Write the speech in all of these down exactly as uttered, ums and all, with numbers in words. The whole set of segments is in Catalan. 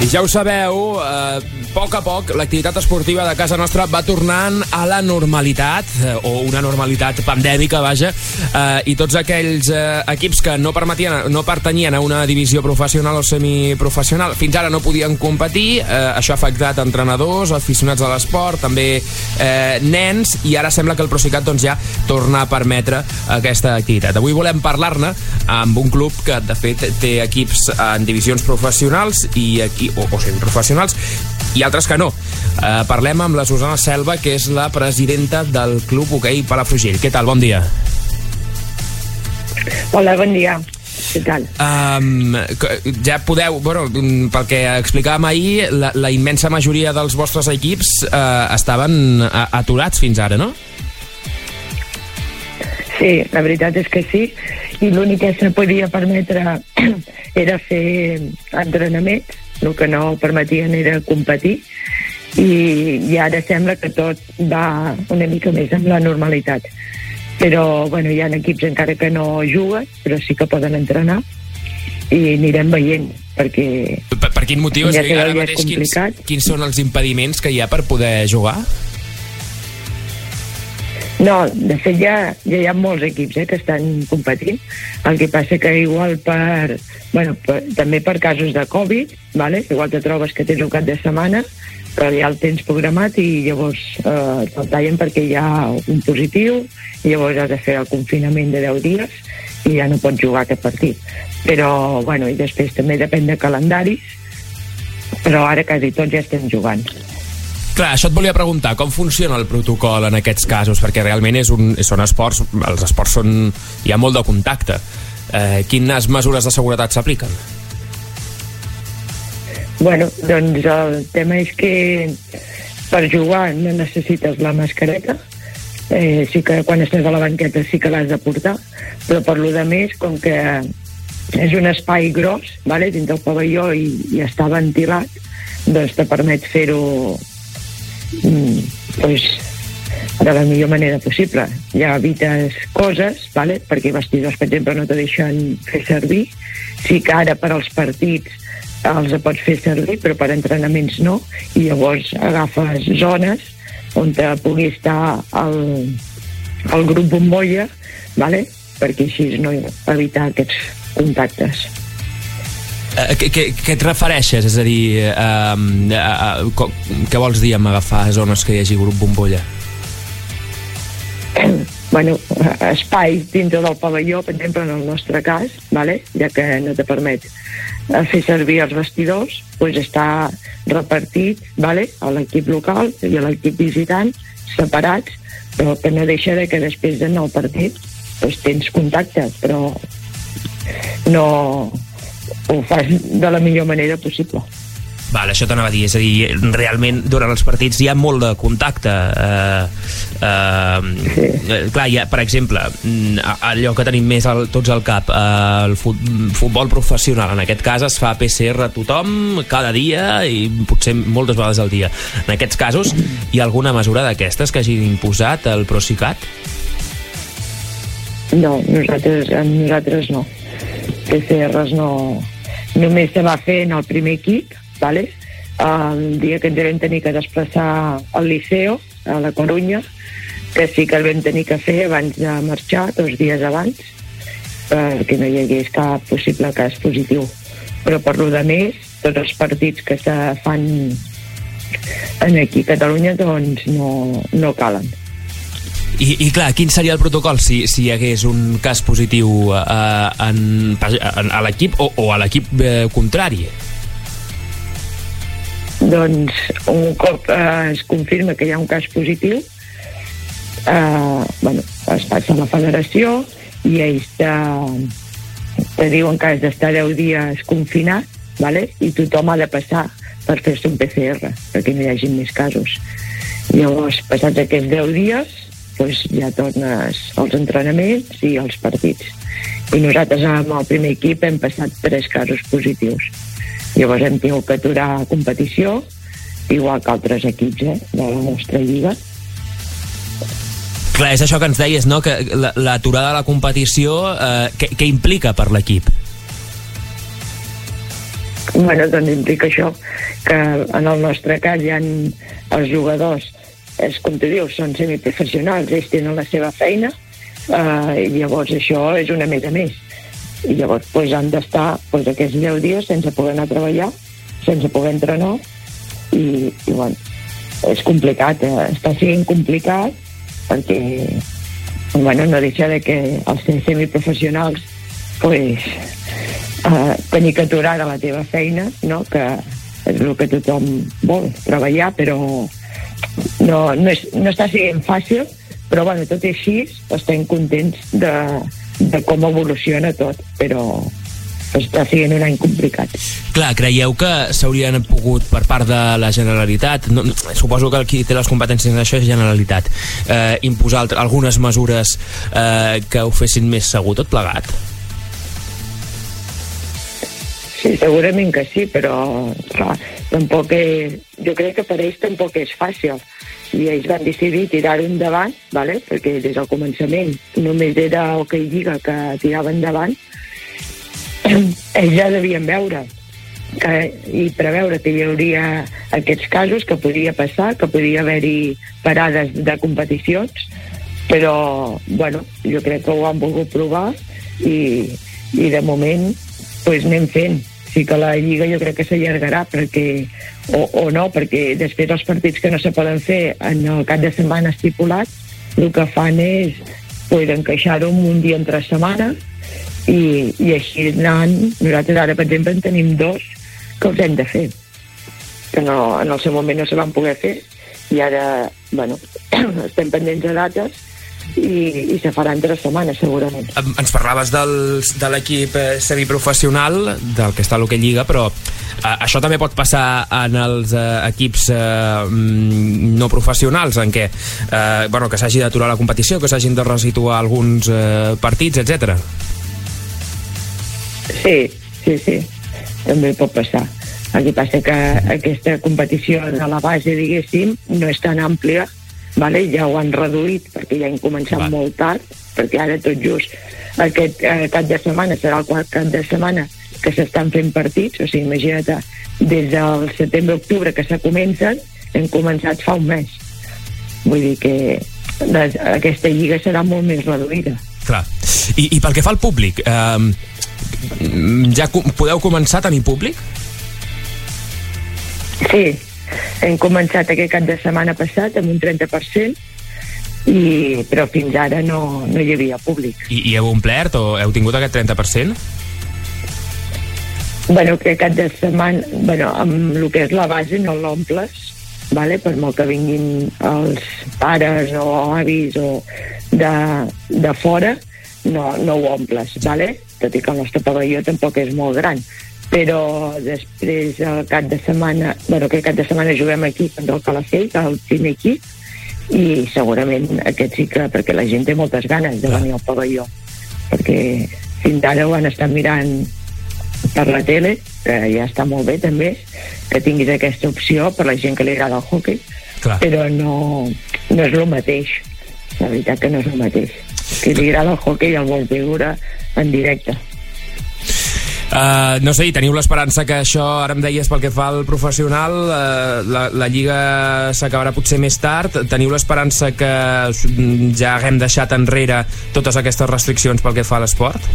I ja ho sabeu, eh, a poc a poc l'activitat esportiva de casa nostra va tornant a la normalitat, eh, o una normalitat pandèmica, vaja, eh, i tots aquells eh, equips que no permetien, no pertanyien a una divisió professional o semiprofessional, fins ara no podien competir. Eh, això ha afectat entrenadors, aficionats a l'esport, també eh, nens, i ara sembla que el Procicat doncs, ja torna a permetre aquesta activitat. Avui volem parlar-ne amb un club que de fet té equips en divisions professionals i aquí, o, o semiprofessionals, i altres que no. Eh, parlem amb la Susana Selva, que és la presidenta del Club Hoquei Palafrugell. Què tal? Bon dia. Hola, bon dia. Què tal? Um, ja podeu, bueno, pel que explicàvem ahir, la, la immensa majoria dels vostres equips eh, estaven aturats fins ara, no? Sí, la veritat és que sí, i l'únic que se podia permetre era fer entrenaments, el que no permetien era competir, i, i ara sembla que tot va una mica més amb la normalitat. Però, bueno, hi ha equips encara que no juguen, però sí que poden entrenar, i anirem veient, perquè... Per, per quin motiu? Ja és que ara mateix quins, quins són els impediments que hi ha per poder jugar? No, de fet ja, ja hi ha molts equips eh, que estan competint. El que passa que igual per, bueno, per, també per casos de Covid, vale? Igual te trobes que tens un cap de setmana, però ja el tens programat i llavors eh, te'l tallen perquè hi ha un positiu, i llavors has de fer el confinament de deu dies i ja no pots jugar aquest partit. Però, bueno, i després també depèn de calendaris, però ara quasi tots ja estem jugant. Clar, això et volia preguntar, com funciona el protocol en aquests casos? Perquè realment és un, són esports, els esports són, hi ha molt de contacte. Eh, quines mesures de seguretat s'apliquen? Bueno, doncs el tema és que per jugar no necessites la mascareta, eh, sí que quan estàs a la banqueta sí que l'has de portar, però per lo de més, com que és un espai gros, vale, dins del pavelló i, i està ventilat, doncs te permet fer-ho Mm, pues, de la millor manera possible. Ja evites coses, vale? Perquè vestidors, per exemple, no te deixen fer servir. Sí que ara per als partits els pots fer servir, però per entrenaments no, i llavors agafes zones on te pugui estar el, el grup bombolla, vale? Perquè així no evitar aquests contactes. Uh, què, què et refereixes? És a dir, uh, uh, uh, què vols dir amb agafar zones que hi hagi grup bombolla? Bueno, espais dintre del pavelló, per exemple, en el nostre cas, vale? Ja que no te permet fer servir els vestidors, doncs està repartit, vale? A l'equip local i a l'equip visitant, separats, però que no deixa de que després d'anar al partit doncs tens contacte, però no... ho fas de la millor manera possible. Val, això t'anava a dir, és a dir, realment durant els partits hi ha molt de contacte. Eh, eh, sí. Clar, hi ha, per exemple, allò que tenim més al, tots al cap, eh, el fut, futbol professional, en aquest cas es fa P C R a tothom cada dia i potser moltes vegades al dia. En aquests casos, hi ha alguna mesura d'aquestes que hagi imposat el Procicat? No, nosaltres, nosaltres no. P C Rs no... Només se va fer en el primer equip, vale? El dia que ens vam tenir que desplaçar al Liceo, a la Corunya, que sí que el vam tenir que fer abans de marxar, dos dies abans, perquè no hi hagués cap possible cas positiu. Però per lo de més, tots els partits que se fan aquí a Catalunya doncs no, no calen. I, i clar, quin seria el protocol si, si hi hagués un cas positiu eh, en, en, a l'equip o, o a l'equip eh, contrari? Doncs un cop eh, es confirma que hi ha un cas positiu, eh, bueno, es passa a la federació i ells te, te diuen que has d'estar deu dies confinat, vale? I tothom ha de passar per fer-se un P C R perquè no hi hagi més casos. Llavors, passats aquests deu dies, doncs ja tornes als entrenaments i als partits. I nosaltres amb el primer equip hem passat tres casos positius. Llavors hem tingut que aturar competició, igual que altres equips eh, de la nostra lliga. Clar, és això que ens deies, no? Que l'aturada de la competició, eh, què, què implica per l'equip? Bueno, doncs implica això, que en el nostre cas hi ha els jugadors, és com tu dius, són semiprofessionals, ells tenen la seva feina, eh, i llavors això és una més a més. I llavors pues, han d'estar pues, aquests deu dies sense poder anar a treballar, sense poder entrenar, i, i bueno, és complicat, eh? Està sent complicat perquè bueno, no deixa de que els semiprofessionals pues, eh, tenir que aturar de la teva feina, no? Que és el que tothom vol, treballar, però no, no, és, no està sent fàcil, però bueno, tot i així estem contents de, de com evoluciona tot, però està sent un any complicat. Clar, creieu que s'haurien pogut, per part de la Generalitat, no, suposo que qui té les competències en això és Generalitat, eh, imposar altres, algunes mesures eh, que ho fessin més segur tot plegat? Sí, segurament que sí, però clar, tampoc és, jo crec que per ells tampoc és fàcil, i ells van decidir tirar-ho endavant, vale? Perquè des del començament només era el que hi lliga que tirava endavant. Ells ja devien veure que, i preveure que hi hauria aquests casos, que podia passar, que podia haver-hi parades de competicions, però bueno, jo crec que ho han volgut provar i, i de moment pues, anem fent. Sí que la Lliga jo crec que s'allargarà perquè, o, o no, perquè després els partits que no se poden fer en el cap de setmana estipulat, el que fan és pues, encaixar-ho un dia entre setmana i, i així anant. Nosaltres ara, per exemple, en tenim dos que els hem de fer, que no, en el seu moment no se van poder fer, i ara, bueno, estem pendents de dates i, i se faran tres setmanes segurament. Ens parlaves dels, de l'equip semiprofessional del que està a l'Hockey Lliga, però eh, això també pot passar en els eh, equips eh, no professionals, en què eh, bueno, que s'hagi d'aturar la competició, que s'hagin de resituar alguns eh, partits, etcètera. Sí, sí, sí, també pot passar. El que passa que aquesta competició de la base, diguéssim, no és tan àmplia, vale? Ja ho han reduït perquè ja han començat Va. molt tard, perquè ara tot just aquest eh, cap de setmana serà el quart cap de setmana que s'estan fent partits, o sigui, imagina't, des del setembre-octubre que se comencen, hem començat fa un mes. Vull dir que les, aquesta lliga serà molt més reduïda. Clar. I, i pel que fa al públic, eh, ja podeu començar a tenir públic? Sí, hem començat aquest cap de setmana passat amb un trenta per cent, i, però fins ara no, no hi havia públic. I, i heu omplert o heu tingut aquest trenta per cent? Bueno, aquest cap de setmana, bueno, amb el que és la base no l'omples, vale? Per molt que vinguin els pares o avis o de, de fora, no, no ho omples, vale? Tot i que el nostre pavelló tampoc és molt gran, però després el cap de setmana, bueno, aquest cap de setmana juguem aquí contra el Calafell, el primer equip, i segurament aquest sí que, perquè la gent té moltes ganes de venir al pavelló, perquè fins ara ho han estat mirant per la tele, que ja està molt bé també que tinguis aquesta opció per la gent que li agrada el hockey. Clar. Però no, no és el mateix, la veritat que no és el mateix. Que li agrada el hockey i el vol veure en directe. Uh, no sé, i teniu l'esperança que això, ara em deies pel que fa al professional, uh, la, la Lliga s'acabarà potser més tard, teniu l'esperança que ja haguem deixat enrere totes aquestes restriccions pel que fa a l'esport?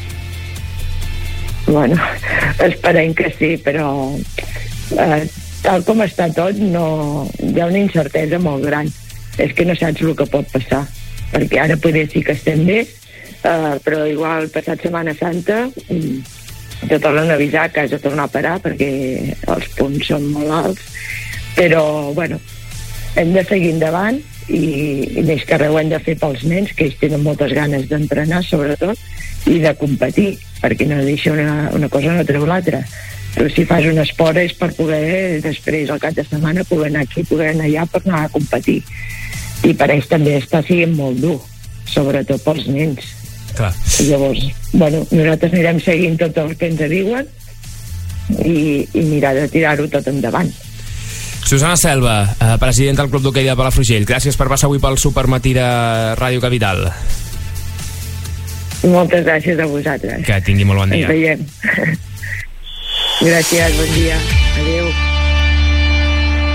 Bueno, esperem que sí, però uh, tal com està tot no, hi ha una incertesa molt gran. És que no saps el que pot passar, perquè ara potser sí que estem bé, uh, però igual passat Setmana Santa te tornen a avisar que has de tornar a parar perquè els punts són molt alts, però bueno, hem de seguir endavant i, i més que res ho hem de fer pels nens, que ells tenen moltes ganes d'entrenar sobretot, i de competir, perquè no deixa una, una cosa no treu l'altra. Però si fas un esport és per poder després al cap de setmana poder anar aquí, poder anar allà per anar a competir, i per ells també està sent molt dur, sobretot pels nens. Clar. I llavors, bueno, nosaltres anirem seguint tot el que ens diuen i, i mirar de tirar-ho tot endavant. Susana Selva, eh, presidenta del Club d'Hoquei de Palafrugell, gràcies per passar avui pel Supermatí de Ràdio Capital. Moltes gràcies a vosaltres. Que tingui molt bon dia. Ens veiem. Gràcies, bon dia. Adéu.